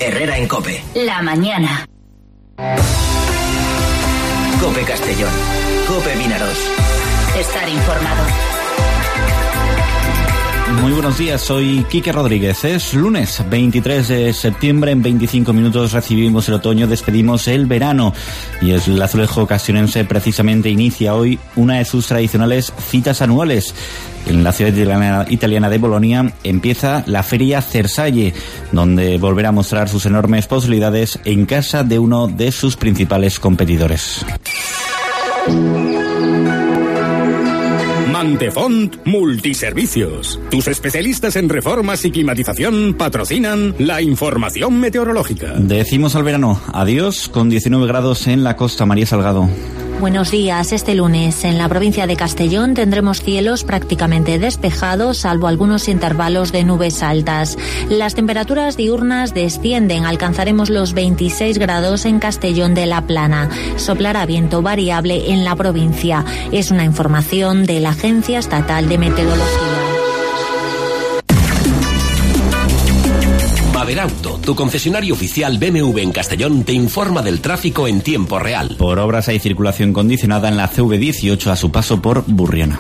Herrera en COPE. La mañana. COPE Castellón. COPE Vinaroz. Estar informado. Muy buenos días, soy Quique Rodríguez. Es lunes 23 de septiembre, en 25 minutos recibimos el otoño, despedimos el verano y el azulejo castionense precisamente inicia hoy una de sus tradicionales citas anuales. En la ciudad italiana de Bolonia empieza la Feria Cersalle, donde volverá a mostrar sus enormes posibilidades en casa de uno de sus principales competidores. Mantefont Multiservicios. Tus especialistas en reformas y climatización patrocinan la información meteorológica. Decimos al verano adiós con 19 grados en la costa. María Salgado. Buenos días. Este lunes en la provincia de Castellón tendremos cielos prácticamente despejados, salvo algunos intervalos de nubes altas. Las temperaturas diurnas descienden, alcanzaremos los 26 grados en Castellón de la Plana. Soplará viento variable en la provincia. Es una información de la Agencia Estatal de Meteorología. Baderauto, tu concesionario oficial BMW en Castellón, te informa del tráfico en tiempo real. Por obras hay circulación condicionada en la CV18 a su paso por Burriana.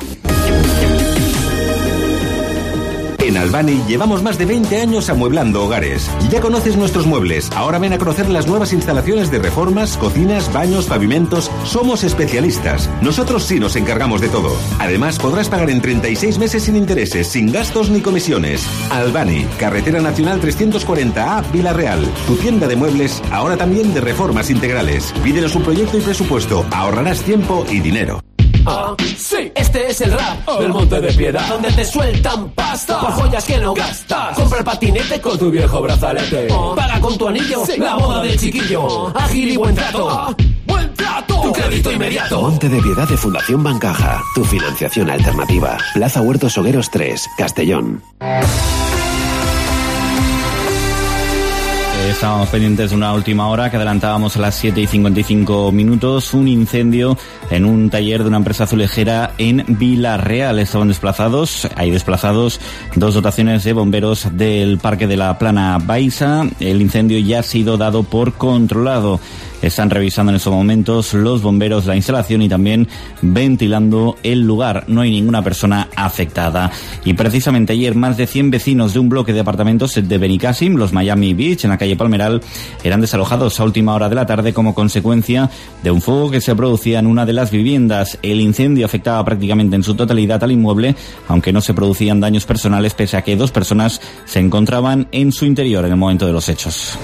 En Albani llevamos más de 20 años amueblando hogares. Ya conoces nuestros muebles. Ahora ven a conocer las nuevas instalaciones de reformas, cocinas, baños, pavimentos. Somos especialistas. Nosotros sí nos encargamos de todo. Además, podrás pagar en 36 meses sin intereses, sin gastos ni comisiones. Albani, Carretera Nacional 340A, Vila-real. Tu tienda de muebles, ahora también de reformas integrales. Pídenos un proyecto y presupuesto. Ahorrarás tiempo y dinero. Ah, sí, este es el rap del Monte de Piedad, donde te sueltan pasta por joyas que no gastas. Compra el patinete con tu viejo brazalete. Paga con tu anillo, la boda del chiquillo. Ágil y buen trato. ¡Buen trato! Tu crédito inmediato. Monte de Piedad de Fundación Bancaja. Tu financiación alternativa. Plaza Huertos Hogueros 3, Castellón. Estábamos pendientes de una última hora que adelantábamos a las 7:55 minutos. Un incendio en un taller de una empresa azulejera en Vila-real. Estaban desplazados, hay desplazados 2 dotaciones de bomberos del Parque de la Plana Baixa. El incendio ya ha sido dado por controlado. Están revisando en estos momentos los bomberos la instalación y también ventilando el lugar. No hay ninguna persona afectada. Y precisamente ayer más de 100 vecinos de un bloque de apartamentos de Benicàssim, los Miami Beach, en la calle Palmeral, eran desalojados a última hora de la tarde como consecuencia de un fuego que se producía en una de las viviendas. El incendio afectaba prácticamente en su totalidad al inmueble, aunque no se producían daños personales, pese a que 2 personas se encontraban en su interior en el momento de los hechos.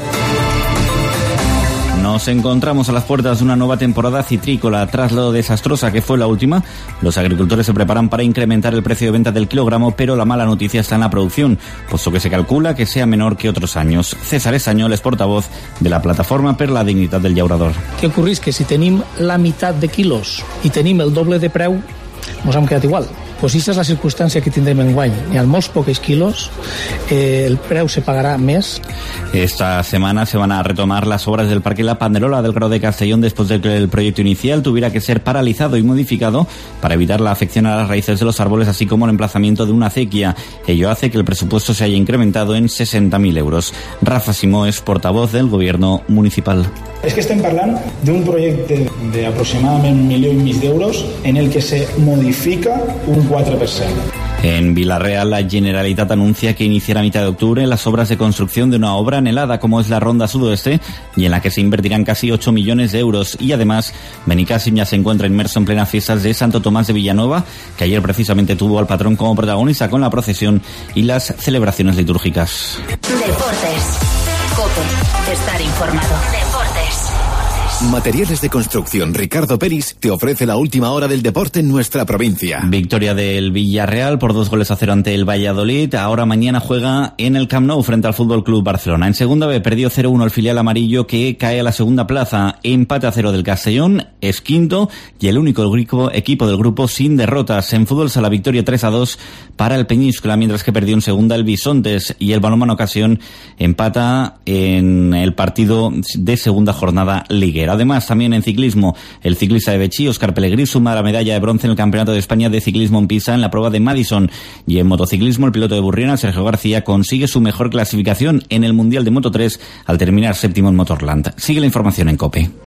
Nos encontramos a las puertas de una nueva temporada citrícola. Tras lo desastrosa que fue la última, los agricultores se preparan para incrementar el precio de venta del kilogramo, pero la mala noticia está en la producción, puesto que se calcula que sea menor que otros años. César Estañol es portavoz de la plataforma per la dignitat del llaurador. Què ocorreix? Que si tenim la meitat de quilos i tenim el doble de preu, ens hem quedat igual. Pues aquesta és la circumstància que tindrem enguany. Hi ha molts pocs quilos, el preu se pagará més. Esta semana se van a retomar las obras del Parque La Panderola del Grau de Castellón después de que el proyecto inicial tuviera que ser paralizado y modificado para evitar la afección a las raíces de los árboles, así como el emplazamiento de una acequia. Ello hace que el presupuesto se haya incrementado en 60.000 euros. Rafa Simó es portavoz del Gobierno municipal. És que estem parlant d'un projecte d'aproximadament 1,5 milions d'euros en el que se modifica un 4%. En Vila-real, la Generalitat anuncia que iniciará a mitad de octubre las obras de construcción de una obra anhelada como es la Ronda Sudoeste y en la que se invertirán casi 8 millones de euros. Y además, Benicàssim ya se encuentra inmerso en plenas fiestas de Santo Tomás de Villanueva, que ayer precisamente tuvo al patrón como protagonista con la procesión y las celebraciones litúrgicas. Deportes. COPE. Estar informado. Materiales de construcción Ricardo Peris te ofrece la última hora del deporte en nuestra provincia. Victoria del Villarreal por 2-0 ante el Valladolid. Ahora mañana juega en el Camp Nou frente al Fútbol Club Barcelona. En segunda B perdió 0-1 el filial amarillo, que cae a la segunda plaza. Empate a 0 del Castellón, es quinto y el único equipo del grupo sin derrotas. En fútbol sala victoria 3-2 para el Peñíscola, mientras que perdió en segunda el Bisontes, y el Balonmano Ocasión empata en el partido de segunda jornada liguera. Pero además, también en ciclismo, el ciclista de Betxí, Óscar Pelegrí, suma la medalla de bronce en el Campeonato de España de Ciclismo en Pista en la prueba de Madison. Y en motociclismo, el piloto de Burriana, Sergio García, consigue su mejor clasificación en el Mundial de Moto3 al terminar séptimo en Motorland. Sigue la información en COPE.